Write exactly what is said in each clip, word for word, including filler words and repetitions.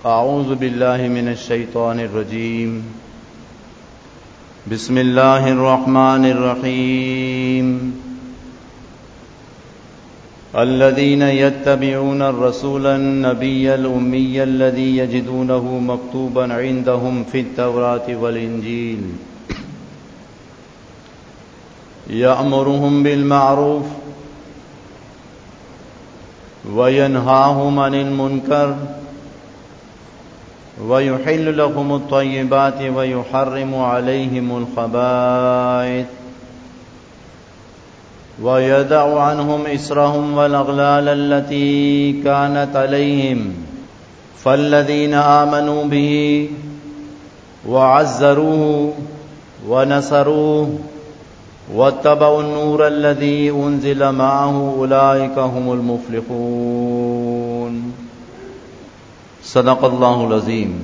اعوذ باللہ من الشیطان الرجیم بسم اللہ الرحمن الرحیم الذين يتبعون الرسول النبي الأمي الذي يجدونه مكتوبا عندهم في التوراة والإنجيل يأمرهم بالمعروف وينهاهم عن المنكر ويحل لهم الطيبات ويحرم عليهم الخبائث ويدع عنهم إصرهم والأغلال التي كانت عليهم فالذين آمنوا به وعزروه ونصروه واتبعوا النور الذي أنزل معه أولئك هم المفلحون صدق الله العظيم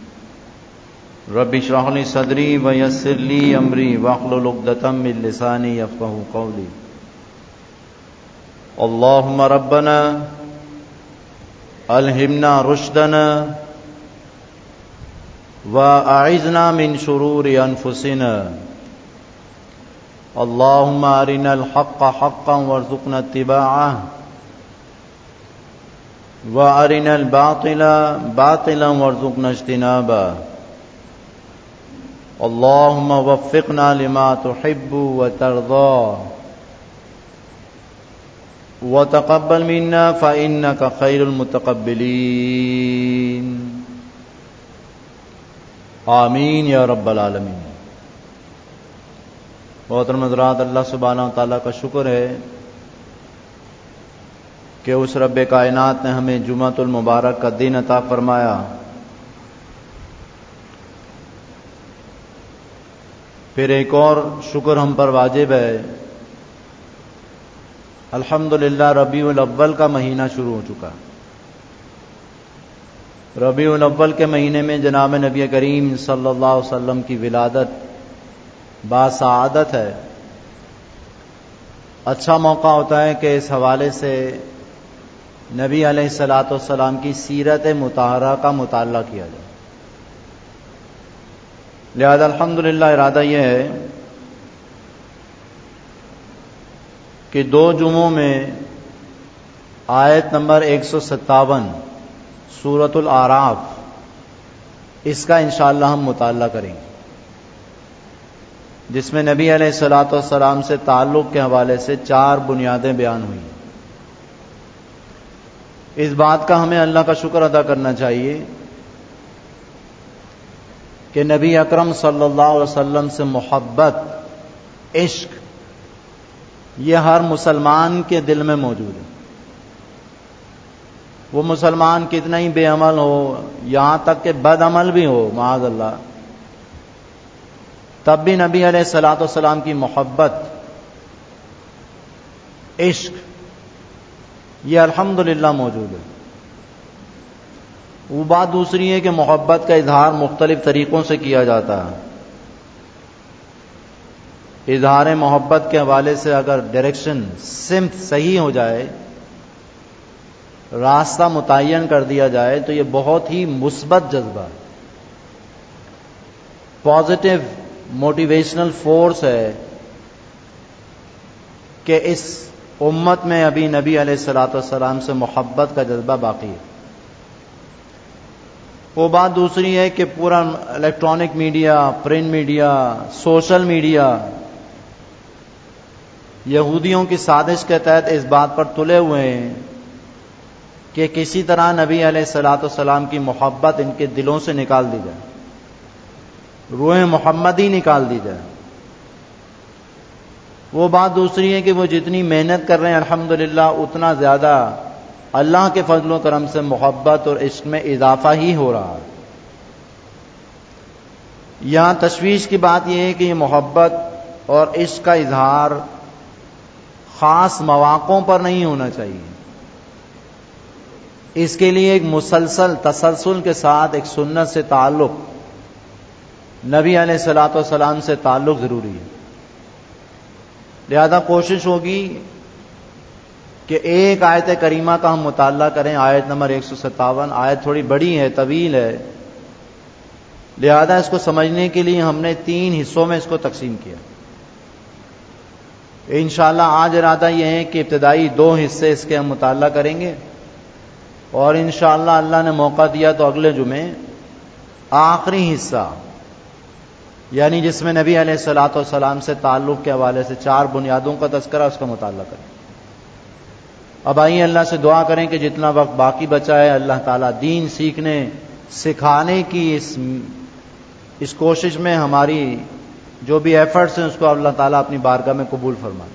رب اشرح لي صدري ويسر لي أمري واحلل عقدة من لساني يفقهوا قولي اللهم ربنا ألهمنا رشدنا وأعذنا من شرور أنفسنا اللهم أرنا الحق حقا وارزقنا اتباعه وأرنا الباطل باطلا وارزقنا اجتنابه اللهم وفقنا لما تحب وترضى وتقبل منا فإنك خير المتقبلين آمین یا رب العالمین۔ محترم حضرات، اللہ سبحانہ و تعالیٰ کا شکر ہے کہ اس رب کائنات نے ہمیں جمعۃ المبارک کا دن عطا فرمایا۔ پھر ایک اور شکر ہم پر واجب ہے، الحمدللہ ربیع الاول کا مہینہ شروع ہو چکا۔ ربیع الاول کے مہینے میں جناب نبی کریم صلی اللہ علیہ وسلم کی ولادت باسعادت ہے۔ اچھا موقع ہوتا ہے کہ اس حوالے سے نبی علیہ الصلاۃ والسلام کی سیرت مطہرہ کا مطالعہ کیا جائے۔ لہذا الحمدللہ ارادہ یہ ہے کہ دو جمعوں میں آیت نمبر ایک سو ستاون سورۃ الاعراف، اس کا انشاءاللہ ہم مطالعہ کریں گے، جس میں نبی علیہ الصلاۃ والسلام سے تعلق کے حوالے سے چار بنیادیں بیان ہوئی۔ اس بات کا ہمیں اللہ کا شکر ادا کرنا چاہیے کہ نبی اکرم صلی اللہ علیہ وسلم سے محبت، عشق، یہ ہر مسلمان کے دل میں موجود ہے۔ وہ مسلمان کتنا ہی بے عمل ہو، یہاں تک کہ بد عمل بھی ہو معاذ اللہ، تب بھی نبی علیہ الصلاۃ والسلام کی محبت، عشق، یہ الحمدللہ موجود ہے۔ وہ بات دوسری ہے کہ محبت کا اظہار مختلف طریقوں سے کیا جاتا ہے۔ اظہار محبت کے حوالے سے اگر ڈائریکشن، سمت صحیح ہو جائے، راستہ متعین کر دیا جائے تو یہ بہت ہی مثبت جذبہ، پازیٹیو موٹیویشنل فورس ہے کہ اس امت میں ابھی نبی علیہ الصلاۃ والسلام سے محبت کا جذبہ باقی ہے۔ وہ بات دوسری ہے کہ پورا electronic media, print media, social media یہودیوں کی سازش کے تحت اس بات پر تلے ہوئے ہیں کہ کسی طرح نبی علیہ الصلاۃ والسلام کی محبت ان کے دلوں سے نکال دی جائے، روح محمدی نکال دی جائے۔ وہ بات دوسری ہے کہ وہ جتنی محنت کر رہے ہیں الحمدللہ اتنا زیادہ اللہ کے فضل و کرم سے محبت اور عشق میں اضافہ ہی ہو رہا ہے۔ یہاں تشویش کی بات یہ ہے کہ یہ محبت اور عشق کا اظہار خاص مواقعوں پر نہیں ہونا چاہیے۔ اس کے لیے ایک مسلسل تسلسل کے ساتھ ایک سنت سے تعلق، نبی علیہ الصلاۃ والسلام سے تعلق ضروری ہے۔ لہذا کوشش ہوگی کہ ایک آیت کریمہ کا ہم مطالعہ کریں، آیت نمبر ایک سو ستاون، آیت تھوڑی بڑی ہے، طویل ہے، لہذا اس کو سمجھنے کے لیے ہم نے تین حصوں میں اس کو تقسیم کیا۔ انشاءاللہ آج ارادہ یہ ہے کہ ابتدائی دو حصے اس کے ہم مطالعہ کریں گے، اور انشاءاللہ اللہ نے موقع دیا تو اگلے جمعے آخری حصہ، یعنی جس میں نبی علیہ الصلوۃ والسلام سے تعلق کے حوالے سے چار بنیادوں کا تذکرہ، اس کا مطالعہ کریں۔ اب آئیے اللہ سے دعا کریں کہ جتنا وقت باقی بچا ہے اللہ تعالیٰ دین سیکھنے سکھانے کی اس اس کوشش میں ہماری جو بھی ایفرٹس ہیں اس کو اللہ تعالیٰ اپنی بارگاہ میں قبول فرمائے۔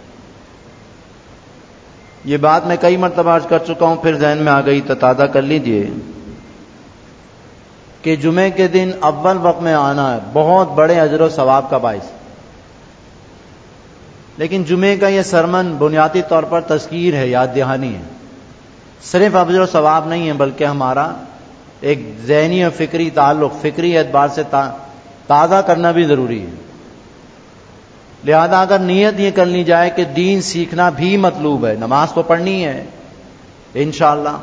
یہ بات میں کئی مرتبہ عرض کر چکا ہوں، پھر ذہن میں آ گئی تو تازہ کر لیجئے کہ جمعے کے دن اول وقت میں آنا ہے بہت بڑے اجر و ثواب کا باعث، لیکن جمعے کا یہ سرمن بنیادی طور پر تذکیر ہے، یاد دہانی ہے، صرف اجر و ثواب نہیں ہے، بلکہ ہمارا ایک ذہنی اور فکری تعلق، فکری اعتبار سے تازہ کرنا بھی ضروری ہے۔ لہذا اگر نیت یہ کر لی جائے کہ دین سیکھنا بھی مطلوب ہے، نماز تو پڑھنی ہے انشاءاللہ،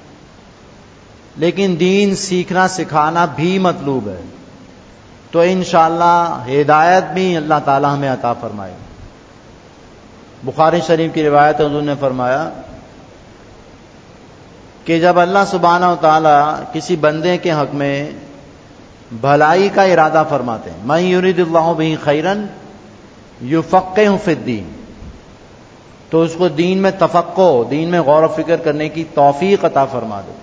لیکن دین سیکھنا سکھانا بھی مطلوب ہے، تو انشاءاللہ ہدایت بھی اللہ تعالی ہمیں عطا فرمائے۔ بخاری شریف کی روایت حضور نے فرمایا کہ جب اللہ سبحانہ و تعالی کسی بندے کے حق میں بھلائی کا ارادہ فرماتے ہیں، من یرید اللہ بہ خیرا یفقہہ فی الدین، تو اس کو دین میں تفقہ، دین میں غور و فکر کرنے کی توفیق عطا فرما دے۔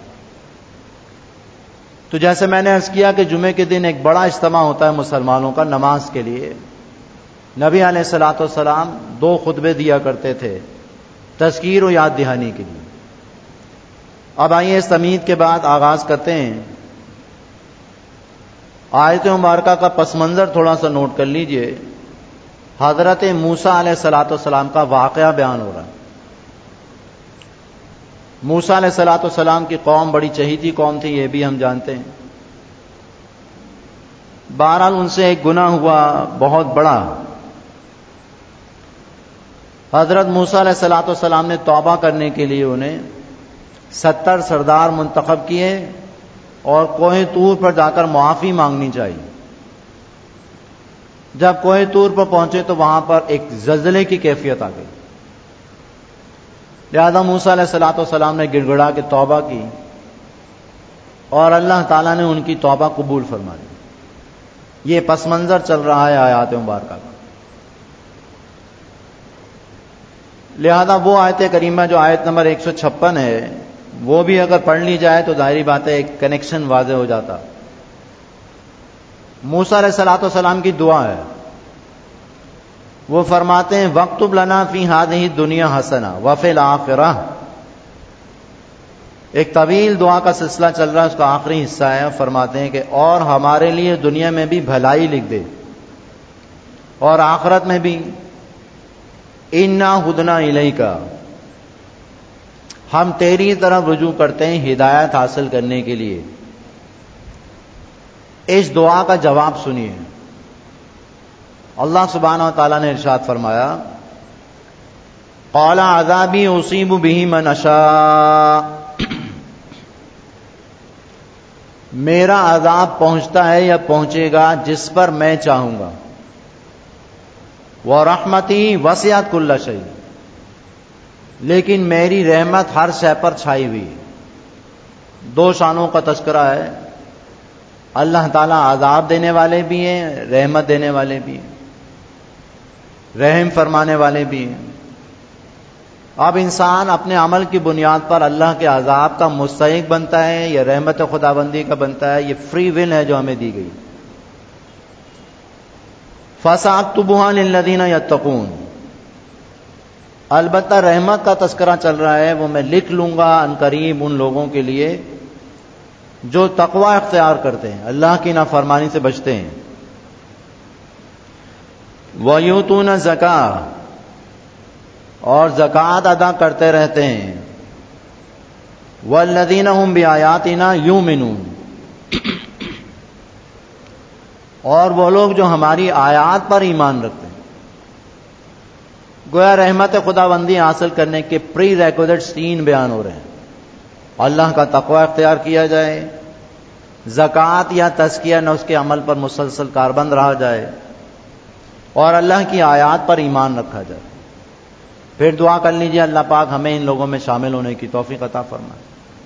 تو جیسے میں نے عرض کیا کہ جمعے کے دن ایک بڑا اجتماع ہوتا ہے مسلمانوں کا نماز کے لیے، نبی علیہ الصلوۃ والسلام دو خطبے دیا کرتے تھے تذکیر و یاد دہانی کے لیے۔ اب آئیے اس تمہید کے بعد آغاز کرتے ہیں۔ آیت مبارکہ کا پس منظر تھوڑا سا نوٹ کر لیجئے۔ حضرت موسیٰ علیہ الصلوۃ والسلام کا واقعہ بیان ہو رہا ہے۔ موسیٰ علیہ الصلوۃ والسلام کی قوم بڑی چہیتی قوم تھی، یہ بھی ہم جانتے ہیں۔ بہرحال ان سے ایک گناہ ہوا بہت بڑا۔ حضرت موسیٰ علیہ الصلوۃ والسلام نے توبہ کرنے کے لیے انہیں ستر سردار منتخب کیے اور کوہ طور پر جا کر معافی مانگنی چاہیے۔ جب کوہ طور پر پہنچے تو وہاں پر ایک زلزلے کی کیفیت آ گئی، لہذا موسیٰ علیہ الصلوۃ والسلام نے گڑ گڑا کے توبہ کی اور اللہ تعالیٰ نے ان کی توبہ قبول فرما لی۔ یہ پس منظر چل رہا ہے آیات مبارکہ کا۔ لہذا وہ آیت کریمہ جو آیت نمبر ایک سو چھپن ہے وہ بھی اگر پڑھ لی جائے تو ظاہری بات ہے ایک کنیکشن واضح ہو جاتا۔ موسیٰ علیہ الصلوۃ والسلام کی دعا ہے، وہ فرماتے ہیں وَاکْتُبْ لَنَا فِی ہَذِهِ الدُّنْیَا حَسَنَةً وَفِی الْآخِرَةِ۔ ایک طویل دعا کا سلسلہ چل رہا ہے، اس کا آخری حصہ ہے، فرماتے ہیں کہ اور ہمارے لیے دنیا میں بھی بھلائی لکھ دے اور آخرت میں بھی، اِنَّا ہُدْنَا اِلَیْکَ، ہم تیری طرف رجوع کرتے ہیں ہدایت حاصل کرنے کے لیے۔ اس دعا کا جواب سنیے۔ اللہ سبحانہ و تعالیٰ نے ارشاد فرمایا قَالَ عَذَابِي أُصِیبُ بِهِ مَنْ أَشَاءُ، میرا عذاب پہنچتا ہے یا پہنچے گا جس پر میں چاہوں گا، وَرَحْمَتِي وَسِعَتْ كُلَّ شَیْءٍ، لیکن میری رحمت ہر شے پر چھائی ہوئی ہے۔ دو شانوں کا تذکرہ ہے، اللہ تعالیٰ عذاب دینے والے بھی ہیں، رحمت دینے والے بھی ہیں، رحم فرمانے والے بھی ہیں۔ اب انسان اپنے عمل کی بنیاد پر اللہ کے عذاب کا مستحق بنتا ہے یا رحمت خداوندی کا بنتا ہے، یہ فری ول ہے جو ہمیں دی گئی۔ فَسَأَكْتُبُهَا لِلَّذِينَ يَتَّقُونَ، البتہ رحمت کا تذکرہ چل رہا ہے، وہ میں لکھ لوں گا عنقریب ان لوگوں کے لیے جو تقوی اختیار کرتے ہیں، اللہ کی نافرمانی سے بچتے ہیں۔ وَيُؤْتُونَ الزَّکاۃَ، اور زکوٰۃ ادا کرتے رہتے ہیں۔ وَالَّذِینَ هُمْ بِآیاتِنَا یُؤْمِنُونَ، اور وہ لوگ جو ہماری آیات پر ایمان رکھتے ہیں۔ گویا رحمت خداوندی حاصل کرنے کے پری ریکوزٹس تین بیان ہو رہے ہیں. اللہ کا تقوی اختیار کیا جائے، زکوٰۃ یا تزکیہ نہ اس کے عمل پر مسلسل کاربند رہا جائے، اور اللہ کی آیات پر ایمان رکھا جائے. پھر دعا کر لیجیے اللہ پاک ہمیں ان لوگوں میں شامل ہونے کی توفیق عطا فرمائے.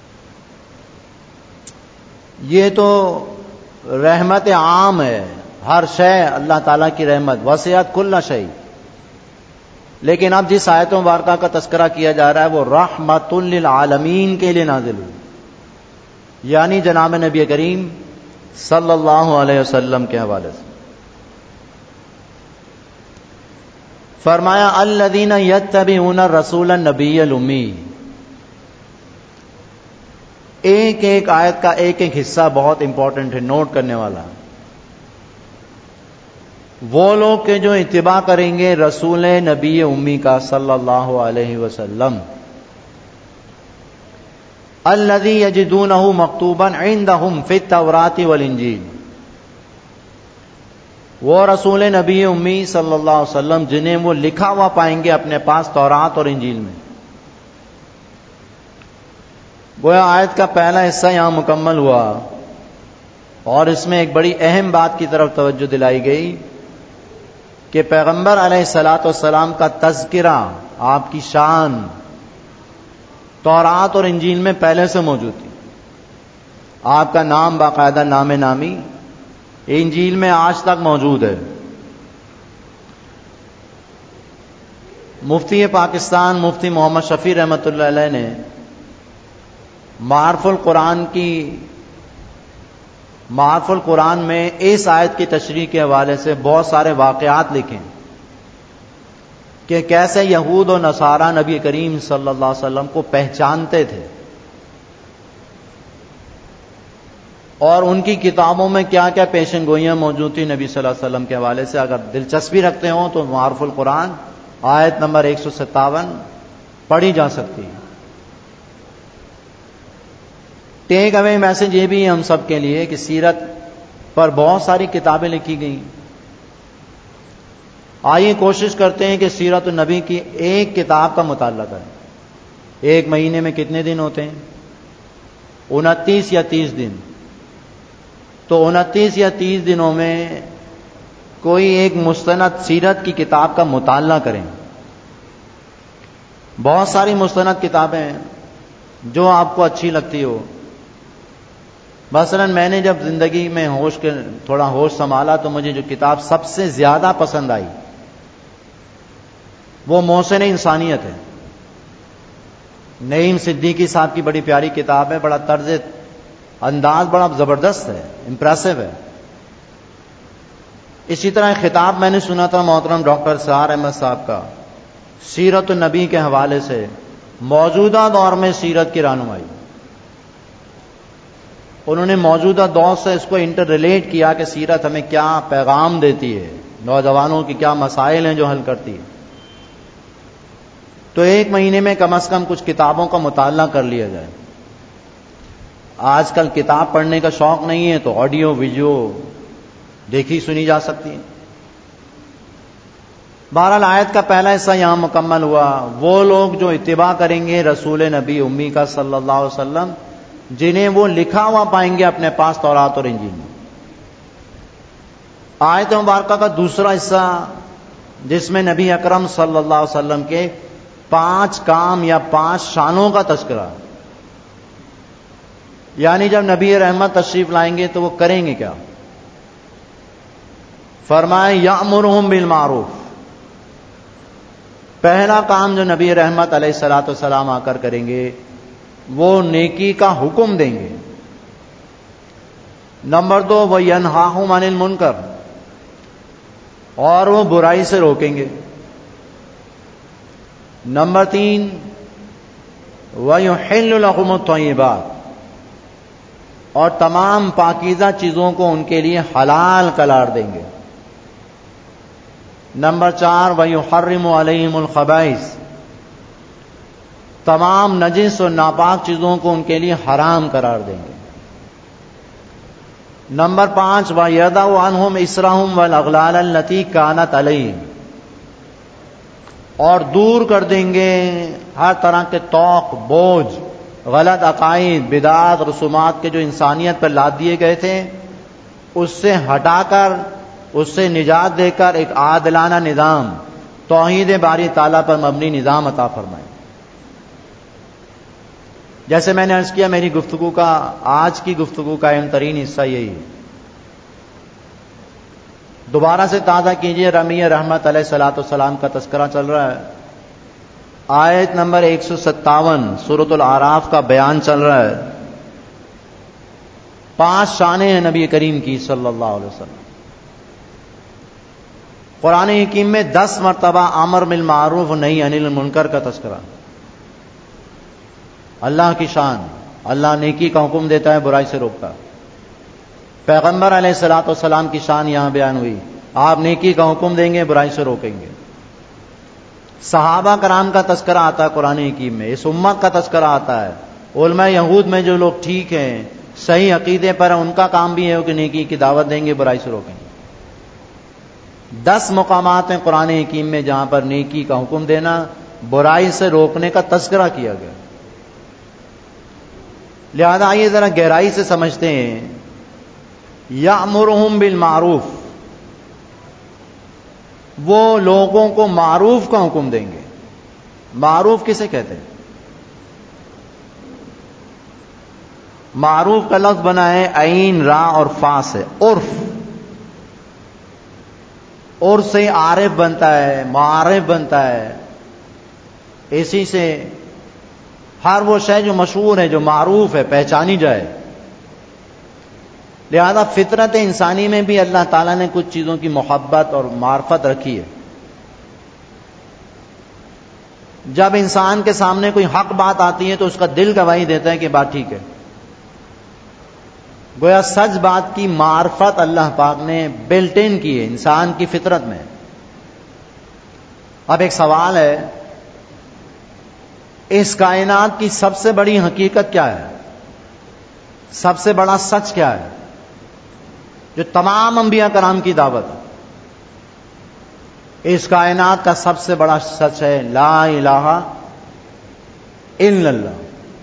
یہ تو رحمت عام ہے، ہر شے اللہ تعالیٰ کی رحمت وسعت کل شیء. لیکن اب جس آیت مبارکہ کا تذکرہ کیا جا رہا ہے وہ رحمت للعالمین کے لیے نازل ہوئی، یعنی جناب نبی کریم صلی اللہ علیہ وسلم کے حوالے سے. فرمایا الذین یتبعون الرسول النبی الامی. ایک ایک آیت کا ایک ایک حصہ بہت امپورٹنٹ ہے، نوٹ کرنے والا. وہ لوگ کہ جو اتباع کریں گے رسول نبی امی کا صلی اللہ علیہ وسلم، الذی یجدونہ مکتوبا عندہم فی التوراۃ والانجیل. وہ رسول نبی امی صلی اللہ علیہ وسلم جنہیں وہ لکھا ہوا پائیں گے اپنے پاس تورات اور انجیل میں. گویا آیت کا پہلا حصہ یہاں مکمل ہوا، اور اس میں ایک بڑی اہم بات کی طرف توجہ دلائی گئی کہ پیغمبر علیہ الصلاۃ والسلام کا تذکرہ، آپ کی شان تورات اور انجیل میں پہلے سے موجود تھی. آپ کا نام باقاعدہ نام نامی انجیل میں آج تک موجود ہے. مفتی پاکستان مفتی محمد شفیع رحمۃ اللہ علیہ نے معارف القرآن کی معارف القرآن میں اس آیت کی تشریح کے حوالے سے بہت سارے واقعات لکھے کہ کیسے یہود و نصارہ نبی کریم صلی اللہ علیہ وسلم کو پہچانتے تھے، اور ان کی کتابوں میں کیا کیا پیشن گوئیاں موجود تھیں نبی صلی اللہ علیہ وسلم کے حوالے سے. اگر دلچسپی رکھتے ہوں تو معارف القرآن آیت نمبر ایک سو ستاون پڑھی جا سکتی ہے. ٹیک اوے میسج یہ بھی ہے ہم سب کے لیے کہ سیرت پر بہت ساری کتابیں لکھی گئی. آئیے کوشش کرتے ہیں کہ سیرت النبی کی ایک کتاب کا مطالعہ کریں. ایک مہینے میں کتنے دن ہوتے ہیں؟ انتیس یا تیس دن. تو انتیس یا تیس دنوں میں کوئی ایک مستند سیرت کی کتاب کا مطالعہ کریں. بہت ساری مستند کتابیں ہیں جو آپ کو اچھی لگتی ہو. مثلا میں نے جب زندگی میں ہوش کے تھوڑا ہوش سنبھالا تو مجھے جو کتاب سب سے زیادہ پسند آئی وہ محسن انسانیت ہے. نعیم صدیقی صاحب کی بڑی پیاری کتاب ہے، بڑا طرز انداز بڑا زبردست ہے، امپریسو ہے. اسی طرح خطاب میں نے سنا تھا محترم ڈاکٹر سہار احمد صاحب کا سیرت النبی کے حوالے سے، موجودہ دور میں سیرت کی رہنمائی. انہوں نے موجودہ دور سے اس کو انٹر ریلیٹ کیا کہ سیرت ہمیں کیا پیغام دیتی ہے، نوجوانوں کی کیا مسائل ہیں جو حل کرتی ہے. تو ایک مہینے میں کم از کم کچھ کتابوں کا مطالعہ کر لیا جائے. آج کل کتاب پڑھنے کا شوق نہیں ہے تو آڈیو ویڈیو دیکھی سنی جا سکتی ہے. بہرحال آیت کا پہلا حصہ یہاں مکمل ہوا. وہ لوگ جو اتباع کریں گے رسول نبی امی کا صلی اللہ علیہ وسلم جنہیں وہ لکھا ہوا پائیں گے اپنے پاس تورات اور انجیل میں. آیت مبارکہ کا دوسرا حصہ جس میں نبی اکرم صلی اللہ علیہ وسلم کے پانچ کام یا پانچ شانوں کا تذکرہ، یعنی جب نبی رحمت تشریف لائیں گے تو وہ کریں گے کیا. فرمائے یأمرہم بالمعروف. پہلا کام جو نبی رحمت علیہ الصلوۃ والسلام آ کر کریں گے وہ نیکی کا حکم دیں گے. نمبر دو وَيَنْهَاهُمْ عَنِ الْمُنْكَرِ، اور وہ برائی سے روکیں گے. نمبر تین وَيُحِلُّ لَهُمُ الطَّيِّبَاتِ، اور تمام پاکیزہ چیزوں کو ان کے لیے حلال قرار دیں گے. نمبر چار وَيُحَرِّمُ عَلَيْهِمُ الْخَبَائِثَ، تمام نجس اور ناپاک چیزوں کو ان کے لیے حرام قرار دیں گے. نمبر پانچ وَيَضَعُ عَنْهُمْ إِصْرَهُمْ وَالْأَغْلَالَ الَّتِي كَانَتْ عَلَيْهِمْ، اور دور کر دیں گے ہر طرح کے توق، بوجھ، غلط عقائد، بدعات، رسومات کے جو انسانیت پر لاد دیے گئے تھے، اس سے ہٹا کر، اس سے نجات دے کر ایک عادلانہ نظام، توحید باری تعالیٰ پر مبنی نظام عطا فرمائے۔ جیسے میں نے عرض کیا، میری گفتگو کا، آج کی گفتگو کا اہم ترین حصہ یہی ہے۔ دوبارہ سے تازہ کیجئے، رمی رحمت علیہ الصلوۃ والسلام کا تذکرہ چل رہا ہے، آیت نمبر ایک سو ستاون سورۃ الاعراف کا بیان چل رہا ہے۔ پانچ شانیں ہیں نبی کریم کی صلی اللہ علیہ وسلم۔ قرآن حکیم میں دس مرتبہ امر بالمعروف نہی عن المنکر کا تذکرہ۔ اللہ کی شان، اللہ نیکی کا حکم دیتا ہے، برائی سے روکتا ہے۔ پیغمبر علیہ الصلوۃ والسلام کی شان یہاں بیان ہوئی، آپ نیکی کا حکم دیں گے، برائی سے روکیں گے۔ صحابہ کرام کا تذکرہ آتا ہے قرآن حکیم میں، اس امت کا تذکرہ آتا ہے۔ علماء یہود میں جو لوگ ٹھیک ہیں، صحیح عقیدے پر ان کا کام بھی ہے کہ نیکی کی دعوت دیں گے، برائی سے روکیں گے۔ دس مقامات ہیں قرآن حکیم میں جہاں پر نیکی کا حکم دینا، برائی سے روکنے کا تذکرہ کیا گیا۔ لہذا آئیے ذرا گہرائی سے سمجھتے ہیں۔ یأمرہم بالمعروف، وہ لوگوں کو معروف کا حکم دیں گے۔ معروف کسے کہتے ہیں؟ معروف کا لفظ بنا ہے عین، را اور فا سے، عرف۔ عرف سے عارف بنتا ہے، معارف بنتا ہے، اسی سے ہر وہ شے جو مشہور ہے، جو معروف ہے، پہچانی جائے۔ لہذا فطرت انسانی میں بھی اللہ تعالیٰ نے کچھ چیزوں کی محبت اور معرفت رکھی ہے۔ جب انسان کے سامنے کوئی حق بات آتی ہے تو اس کا دل گواہی دیتا ہے کہ بات ٹھیک ہے۔ گویا سچ بات کی معرفت اللہ پاک نے بلٹ ان کی ہے انسان کی فطرت میں۔ اب ایک سوال ہے، اس کائنات کی سب سے بڑی حقیقت کیا ہے؟ سب سے بڑا سچ کیا ہے جو تمام انبیاء کرام کی دعوت ہے؟ اس کائنات کا سب سے بڑا سچ ہے لا الہ الا اللہ۔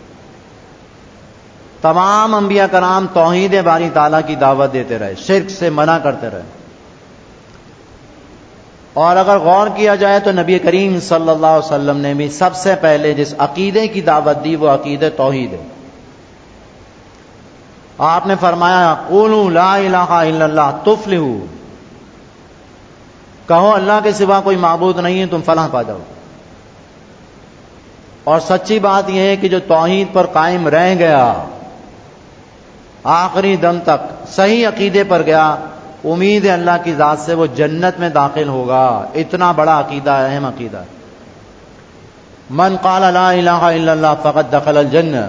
تمام انبیاء کرام توحید باری تعالیٰ کی دعوت دیتے رہے، شرک سے منع کرتے رہے۔ اور اگر غور کیا جائے تو نبی کریم صلی اللہ علیہ وسلم نے بھی سب سے پہلے جس عقیدے کی دعوت دی وہ عقیدہ توحید ہے۔ آپ نے فرمایا قولوا لا الہ الا اللہ تفلحوا، کہو اللہ کے سوا کوئی معبود نہیں ہے، تم فلاح پا جاؤ۔ اور سچی بات یہ ہے کہ جو توحید پر قائم رہ گیا، آخری دم تک صحیح عقیدے پر گیا، امید ہے اللہ کی ذات سے وہ جنت میں داخل ہوگا۔ اتنا بڑا عقیدہ ہے، اہم عقیدہ ہے۔ من قال لا الہ الا اللہ فقد دخل الجنہ۔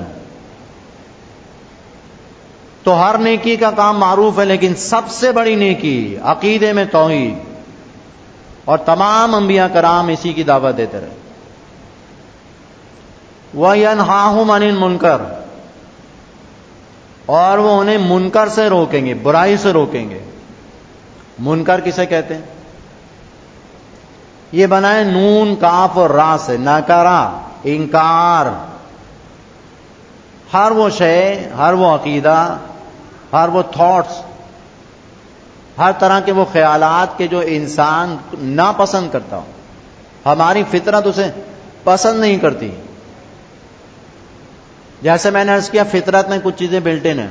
تو ہر نیکی کا کام معروف ہے، لیکن سب سے بڑی نیکی عقیدے میں توحید، اور تمام انبیاء کرام اسی کی دعوت دیتے رہے۔ وَيَنْهَاهُمْ عَنِ الْمُنْكَرِ، اور وہ انہیں منکر سے روکیں گے، برائی سے روکیں گے۔ منکر کسے کہتے ہیں؟ یہ بنائے نون کاف اور را سے، ناکارا، انکار۔ ہر وہ شے، ہر وہ عقیدہ، ہر وہ تھاٹس، ہر طرح کے وہ خیالات کے جو انسان ناپسند کرتا ہو، ہماری فطرت اسے پسند نہیں کرتی۔ جیسے میں نے عرض کیا، فطرت میں کچھ چیزیں بلٹ ان ہیں۔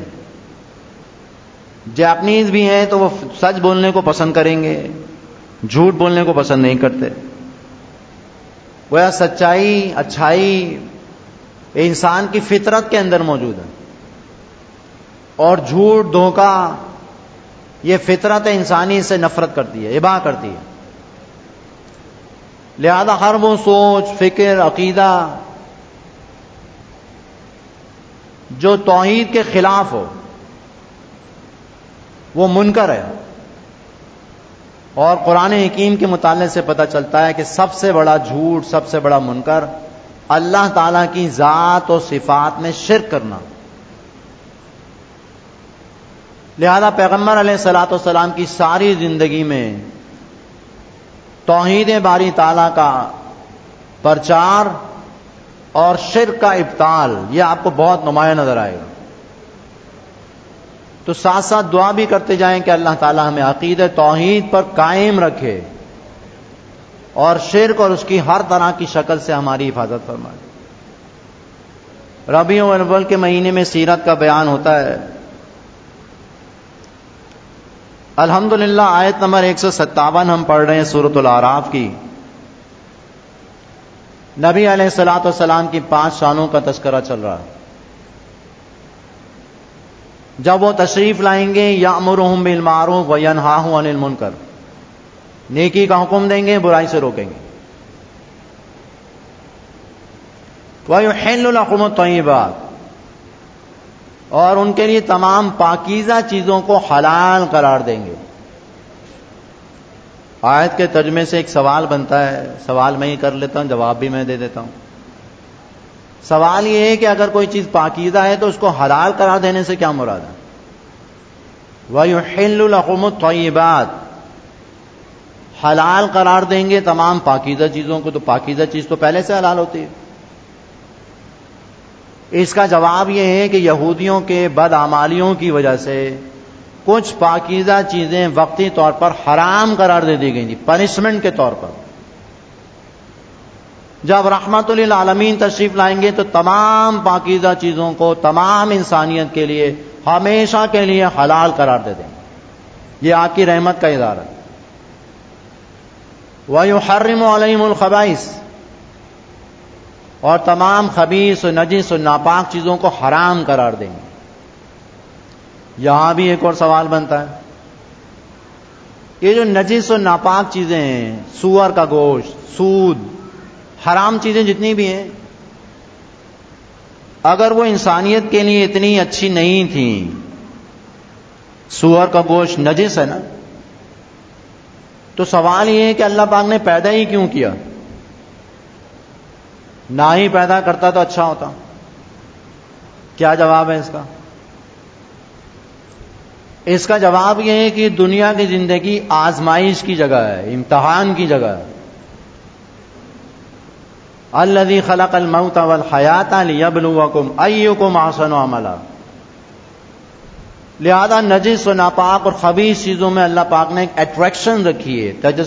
جاپنیز بھی ہیں تو وہ سچ بولنے کو پسند کریں گے، جھوٹ بولنے کو پسند نہیں کرتے۔ وہ سچائی، اچھائی انسان کی فطرت کے اندر موجود ہے، اور جھوٹ، دھوکہ یہ فطرت انسانی سے نفرت کرتی ہے، ابا کرتی ہے۔ لہذا ہر وہ سوچ، فکر، عقیدہ جو توحید کے خلاف ہو وہ منکر ہے۔ اور قرآن حکیم کے مطالعے سے پتہ چلتا ہے کہ سب سے بڑا جھوٹ، سب سے بڑا منکر اللہ تعالیٰ کی ذات و صفات میں شرک کرنا۔ لہذا پیغمبر علیہ الصلوۃ والسلام کی ساری زندگی میں توحید باری تعالیٰ کا پرچار اور شرک کا ابطال، یہ آپ کو بہت نمایاں نظر آئے گا. تو ساتھ ساتھ دعا بھی کرتے جائیں کہ اللہ تعالیٰ ہمیں عقیدہ توحید پر قائم رکھے اور شرک اور اس کی ہر طرح کی شکل سے ہماری حفاظت فرمائے. ربیع الاول کے مہینے میں سیرت کا بیان ہوتا ہے. الحمدللہ آیت نمبر ایک سو ستاون ہم پڑھ رہے ہیں سورۃ الاعراف کی. نبی علیہ الصلوۃ والسلام کی پانچ شانوں کا تذکرہ چل رہا ہے. جب وہ تشریف لائیں گے یأمرہم بالمعروف وینہاہم عن المنکر، نیکی کا حکم دیں گے، برائی سے روکیں گے. وَيُحِلُّ لَكُمُ الطَّيِّبَاتِ، اور ان کے لیے تمام پاکیزہ چیزوں کو حلال قرار دیں گے. آیت کے ترجمے سے ایک سوال بنتا ہے، سوال میں ہی کر لیتا ہوں، جواب بھی میں دے دیتا ہوں. سوال یہ ہے کہ اگر کوئی چیز پاکیزہ ہے تو اس کو حلال قرار دینے سے کیا مراد ہے؟ وَيُحِلُّ لَكُمُ الطَّيِّبَاتِ، حلال قرار دیں گے تمام پاکیزہ چیزوں کو. تو پاکیزہ چیز تو پہلے سے حلال ہوتی ہے. اس کا جواب یہ ہے کہ یہودیوں کے بدعمالیوں کی وجہ سے کچھ پاکیزہ چیزیں وقتی طور پر حرام قرار دے دی گئی تھی، پنشمنٹ کے طور پر. جب رحمت للعالمین تشریف لائیں گے تو تمام پاکیزہ چیزوں کو تمام انسانیت کے لیے ہمیشہ کے لیے حلال قرار دے دیں گے. یہ آپ کی رحمت کا اظہار ہے. وَيُحَرِّمُ عَلَيْهِمُ الْخَبَائِثَ، اور تمام خبیث و نجس و ناپاک چیزوں کو حرام قرار دیں گے. یہاں بھی ایک اور سوال بنتا ہے، یہ جو نجس و ناپاک چیزیں ہیں، سور کا گوشت، سود، حرام چیزیں جتنی بھی ہیں، اگر وہ انسانیت کے لیے اتنی اچھی نہیں تھیں، سور کا گوشت نجس ہے نا، تو سوال یہ ہے کہ اللہ پاک نے پیدا ہی کیوں کیا؟ نہ ہی پیدا کرتا تو اچھا ہوتا. کیا جواب ہے اس کا؟ اس کا جواب یہ ہے کہ دنیا کی زندگی آزمائش کی جگہ ہے، امتحان کی جگہ ہے. الذی خلق الموت والحیات لیبلوکم ایکم احسن عملا. لہذا نجس و ناپاک اور خبیث چیزوں میں اللہ پاک نے ایک اٹریکشن رکھی ہے، تجس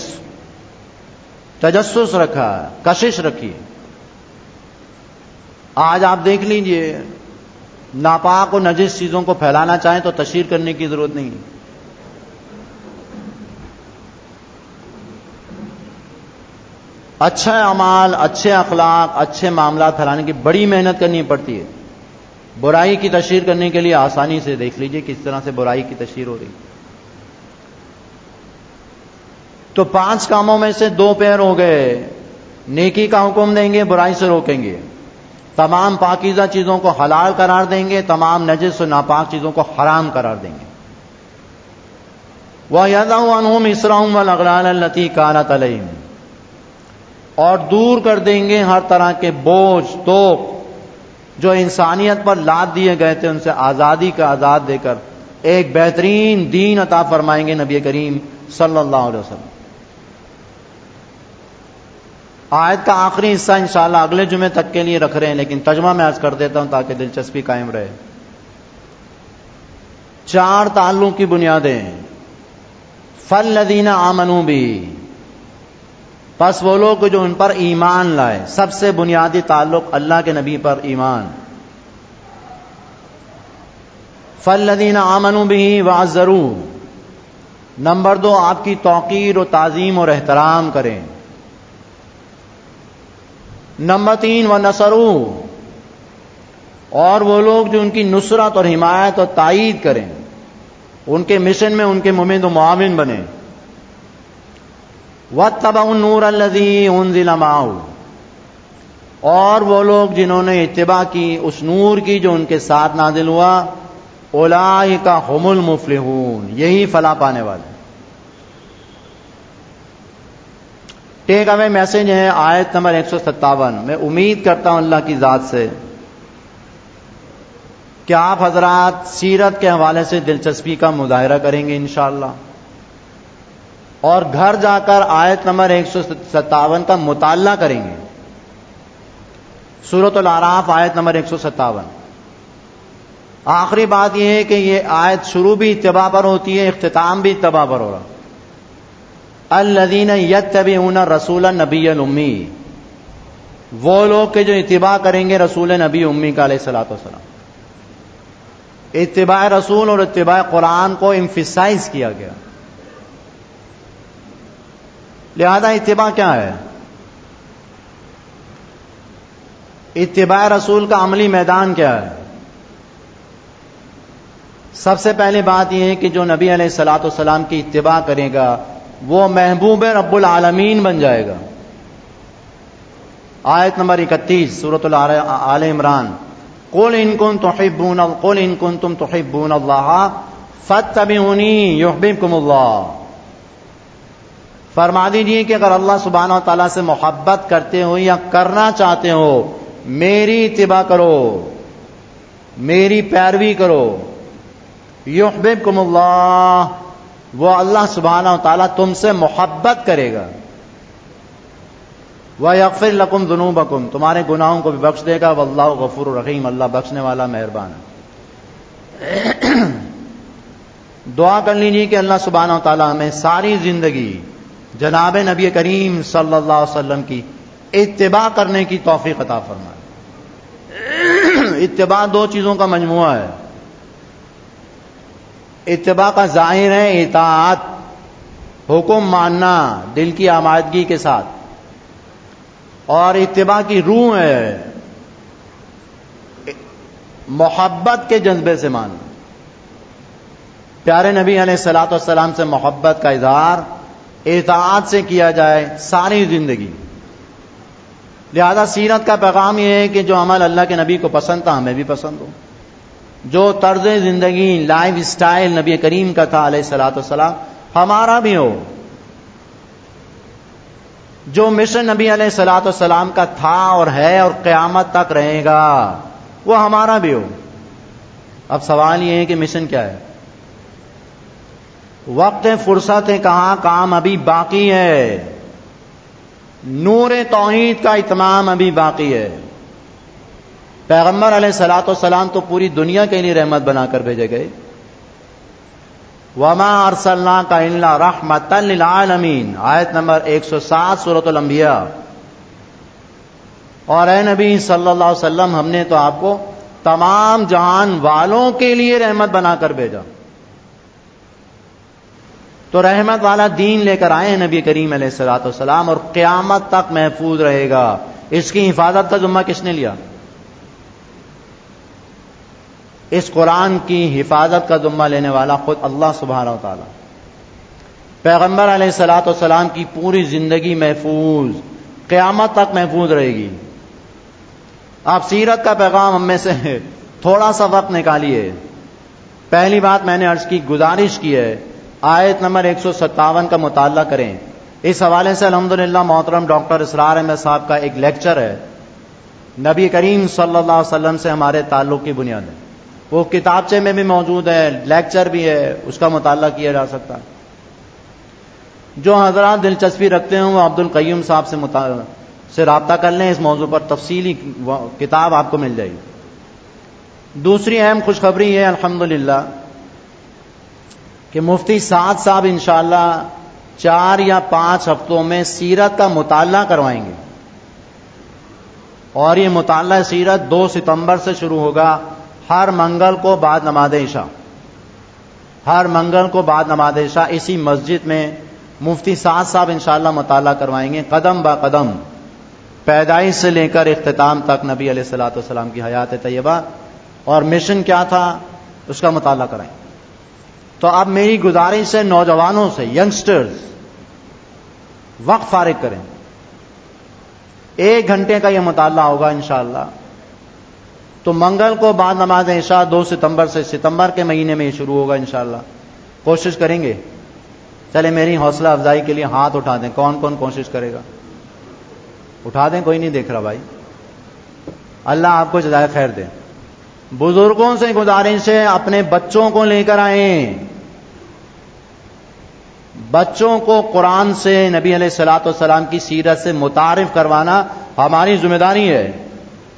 تجسس رکھا ہے، کشش رکھی ہے. آج آپ دیکھ لیجئے، ناپاک اور نجس چیزوں کو پھیلانا چاہیں تو تشہیر کرنے کی ضرورت نہیں ہے. اچھے اعمال، اچھے اخلاق، اچھے معاملات پھیلانے کی بڑی محنت کرنی پڑتی ہے. برائی کی تشہیر کرنے کے لیے آسانی سے دیکھ لیجئے کس طرح سے برائی کی تشہیر ہو رہی. تو پانچ کاموں میں سے دو پیر ہو گئے، نیکی کا حکم دیں گے، برائی سے روکیں گے، تمام پاکیزہ چیزوں کو حلال قرار دیں گے، تمام نجس و ناپاک چیزوں کو حرام قرار دیں گے. وَيَضَعُ عَنْهُمْ إِصْرَهُمْ وَالْأَغْلَالَ الَّتِي كَانَتْ عَلَيْهِمْ، اور دور کر دیں گے ہر طرح کے بوجھ توق جو انسانیت پر لاد دیے گئے تھے، ان سے آزادی کا آزاد دے کر ایک بہترین دین عطا فرمائیں گے نبی کریم صلی اللہ علیہ وسلم. آیت کا آخری حصہ انشاءاللہ اگلے جمعے تک کے لیے رکھ رہے ہیں، لیکن ترجمہ میں عرض کر دیتا ہوں تاکہ دلچسپی قائم رہے. چار تعلق کی بنیادیں. فَالَّذِينَ آمَنُوا بِهِ، پس وہ لوگ جو ان پر ایمان لائے. سب سے بنیادی تعلق اللہ کے نبی پر ایمان. فَالَّذِينَ آمَنُوا بِهِ وَعَزَّرُوهُ، نمبر دو، آپ کی توقیر و تعظیم اور احترام کریں. نمبر تین، وَنَصَرُوهُ، اور وہ لوگ جو ان کی نصرت اور حمایت اور تائید کریں، ان کے مشن میں ان کے ممد و معاون بنیں. وَاتَّبَعُوا النُّورَ الَّذِي أُنزِلَ مَعَهُ، اور وہ لوگ جنہوں نے اتباع کی اس نور کی جو ان کے ساتھ نازل ہوا. اولئک هم المفلحون، یہی فلاح پانے والے. ٹیک اوے میسج ہے آیت نمبر ایک سو ستاون. میں امید کرتا ہوں اللہ کی ذات سے کہ آپ حضرات سیرت کے حوالے سے دلچسپی کا مظاہرہ کریں گے انشاءاللہ، اور گھر جا کر آیت نمبر ایک سو ستاون کا مطالعہ کریں گے. سورۃ الاعراف آیت نمبر ایک سو ستاون. آخری بات یہ ہے کہ یہ آیت شروع بھی اتباع پر ہوتی ہے، اختتام بھی اتباع پر ہو رہا. الذین یتبعون الرسول النبی الامی، وہ لوگ کہ جو اتباع کریں گے رسول نبی امی کا علیہ الصلوۃ والسلام. اتباع رسول اور اتباع قرآن کو ایمفیسائز کیا گیا. لہذا اتباع کیا ہے؟ اتباع رسول کا عملی میدان کیا ہے؟ سب سے پہلی بات یہ ہے کہ جو نبی علیہ الصلوۃ والسلام کی اتباع کرے گا وہ محبوب رب العالمین بن جائے گا. آیت نمبر اکتیس سورۃ آل عمران، قل ان کنتم تحبون قل ان کنتم تحبون اللہ فاتبعونی یحببکم اللہ. فرما دیجیے کہ اگر اللہ سبحانہ و تعالیٰ سے محبت کرتے ہو یا کرنا چاہتے ہو میری اتباع کرو، میری پیروی کرو. یحببکم اللہ، وہ اللہ سبحانہ و تعالیٰ تم سے محبت کرے گا. وَيَغْفِرْ لَكُمْ ذُنُوبَكُمْ، تمہارے گناہوں کو بھی بخش دے گا. وَاللَّهُ غَفُورٌ رَحِيمٌ، اللہ بخشنے والا مہربان ہے. دعا کر لیجیے کہ اللہ سبحانہ و تعالیٰ ہمیں ساری زندگی جناب نبی کریم صلی اللہ علیہ وسلم کی اتباع کرنے کی توفیق عطا فرمائے. اتباع دو چیزوں کا مجموعہ ہے. اتباع کا ظاہر ہے اطاعت، حکم ماننا دل کی آمادگی کے ساتھ، اور اتباع کی روح ہے محبت کے جذبے سے ماننا. پیارے نبی علیہ الصلوۃ والسلام سے محبت کا اظہار اطاعت سے کیا جائے ساری زندگی. لہذا سیرت کا پیغام یہ ہے کہ جو عمل اللہ کے نبی کو پسند تھا ہمیں بھی پسند ہو، جو طرز زندگی لائف سٹائل نبی کریم کا تھا علیہ الصلوۃ والسلام ہمارا بھی ہو، جو مشن نبی علیہ الصلوۃ والسلام کا تھا اور ہے اور قیامت تک رہے گا وہ ہمارا بھی ہو. اب سوال یہ ہے کہ مشن کیا ہے؟ وقت فرصت ہے کہاں، کام ابھی باقی ہے. نور توحید کا اتمام ابھی باقی ہے. پیغمبر علیہ الصلوۃ والسلام تو پوری دنیا کے لیے رحمت بنا کر بھیجے گئے. وما ارسلناک الا رحمتا للعالمین، آیت نمبر ایک سو سات سورۃ الانبیاء. اور اے نبی صلی اللہ علیہ وسلم ہم نے تو آپ کو تمام جہان والوں کے لیے رحمت بنا کر بھیجا. تو رحمت والا دین لے کر آئے ہیں نبی کریم علیہ الصلوۃ والسلام، اور قیامت تک محفوظ رہے گا. اس کی حفاظت کا ذمہ کس نے لیا؟ اس قرآن کی حفاظت کا ذمہ لینے والا خود اللہ سبحانہ و تعالی. پیغمبر علیہ الصلوۃ والسلام کی پوری زندگی محفوظ، قیامت تک محفوظ رہے گی. آپ سیرت کا پیغام ہم میں سے تھوڑا سا وقت نکالیے. پہلی بات میں نے عرض کی، گزارش کی ہے آیت نمبر ایک سو ستاون کا مطالعہ کریں. اس حوالے سے الحمدللہ محترم ڈاکٹر اسرار احمد صاحب کا ایک لیکچر ہے نبی کریم صلی اللہ علیہ وسلم سے ہمارے تعلق کی بنیاد ہے. وہ کتابچے میں بھی موجود ہے، لیکچر بھی ہے، اس کا مطالعہ کیا جا سکتا ہے. جو حضرات دلچسپی رکھتے ہیں وہ عبد القیوم صاحب سے مطالعہ سے رابطہ کر لیں. اس موضوع پر تفصیلی کتاب آپ کو مل جائے گی. دوسری اہم خوشخبری ہے الحمدللہ کہ مفتی سعد صاحب انشاءاللہ چار یا پانچ ہفتوں میں سیرت کا مطالعہ کروائیں گے. اور یہ مطالعہ سیرت دو ستمبر سے شروع ہوگا، ہر منگل کو بعد نماز عشاء. ہر منگل کو بعد نماز عشاء اسی مسجد میں مفتی سعد صاحب انشاءاللہ مطالعہ کروائیں گے، قدم با قدم پیدائش سے لے کر اختتام تک نبی علیہ الصلوۃ والسلام کی حیات طیبہ اور مشن کیا تھا اس کا مطالعہ کرائیں. تو اب میری گزارش ہے نوجوانوں سے، ینگسٹرز، وقت فارغ کریں. ایک گھنٹے کا یہ مطالعہ ہوگا انشاءاللہ. تو منگل کو بعد نماز عشاء دو ستمبر سے، ستمبر کے مہینے میں یہ شروع ہوگا انشاءاللہ. کوشش کریں گے. چلے میری حوصلہ افزائی کے لیے ہاتھ اٹھا دیں، کون کون کوشش کرے گا؟ اٹھا دیں، کوئی نہیں دیکھ رہا بھائی. اللہ آپ کو جزائے خیر دے. بزرگوں سے گزارش ہے اپنے بچوں کو لے کر آئیں. بچوں کو قرآن سے، نبی علیہ الصلوۃ والسلام کی سیرت سے متعارف کروانا ہماری ذمہ داری ہے.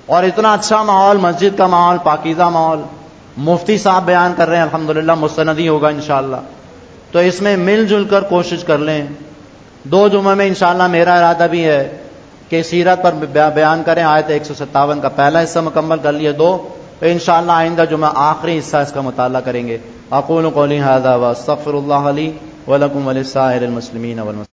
اور اتنا اچھا ماحول، مسجد کا ماحول، پاکیزہ ماحول، مفتی صاحب بیان کر رہے ہیں الحمدللہ، مستندی ہوگا انشاءاللہ، تو اس میں مل جل کر کوشش کر لیں. دو جمعہ میں انشاءاللہ میرا ارادہ بھی ہے کہ سیرت پر بیان کریں. آیت ایک سو ستاون کا پہلا حصہ مکمل کر لیے دو، تو انشاءاللہ آئندہ جمعہ آخری حصہ اس کا مطالعہ کریں گے. اقول قولی ھذا واستغفر اللہ لی ولکم ولسائر المسلمین والمسلمات.